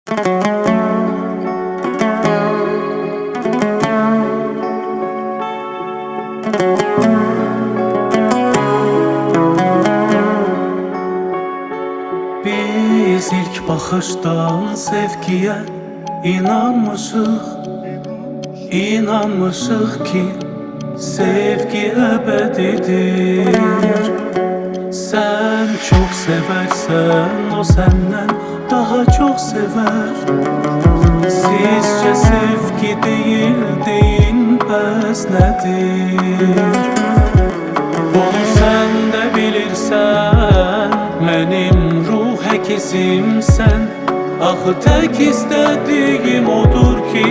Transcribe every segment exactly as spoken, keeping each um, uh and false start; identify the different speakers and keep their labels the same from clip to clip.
Speaker 1: Biz ilk baxışdan sevgiyə inanmışıq, inanmışıq ki sevgi əbədidir. Sən çox sevərsən, o səndən daha çox sevər. Sizcə sevgi deyil, deyin bəs nədir? Bunu sən də bilirsən, mənim ruh həkimsən. Axı tək istədiyim odur ki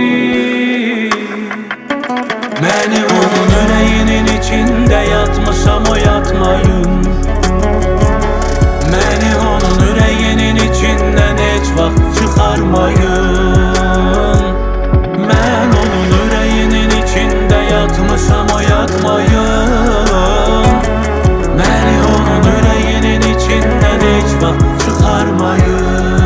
Speaker 1: məni onun ürəyinin içində yatmışam, o yatmayın. Məni onun ürəyinin içindən heç vaxt çıxarmayın. Mən onun ürəyinin içində yatmışam, o yatmayın. Məni onun ürəyinin içindən heç vaxt çıxarmayın.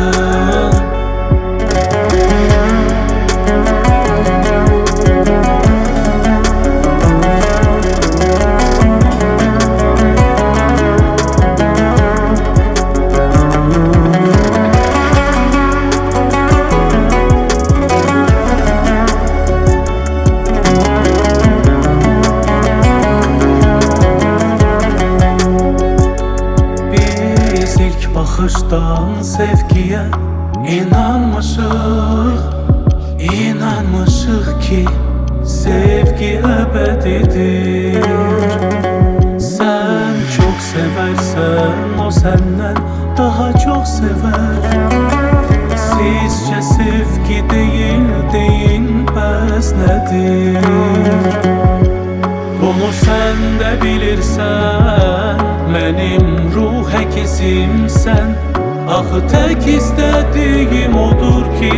Speaker 1: Baxışdan sevgiyə inanmışıq, inanmışıq ki sevgi əbədidir. Sən çox sevərsən, o səndən daha çox sevər. Sizcə sevgi deyil, deyin bəs nədir? Bunu sən də bilirsən, mənim ruh həkimsən. Axı tək istədiyim odur ki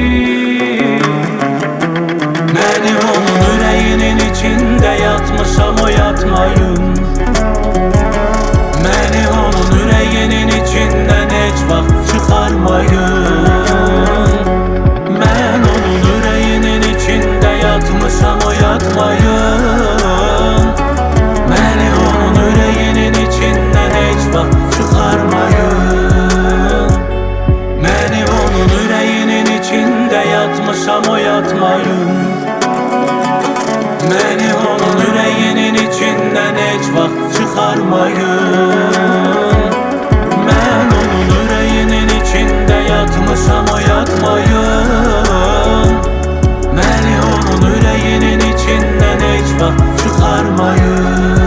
Speaker 1: məni onun ürəyinin içində yatmışam, o yatmayın. Məni onun ürəyinin içindən heç vaxt çıxarmayın. Mən onun ürəyinin içində yatmışam, o yatmayın. Məni onun ürəyinin içindən heç vaxt çıxarmayın. Məni onun ürəyinin içində yatmışam, o yatmayın. Məni onun ürəyinin içindən heç vaxt çıxarmayın. Mən onun ürəyinin içində yatmışam, o yatmayın. Məni onun ürəyinin içindən heç vaxt çıxarmayın.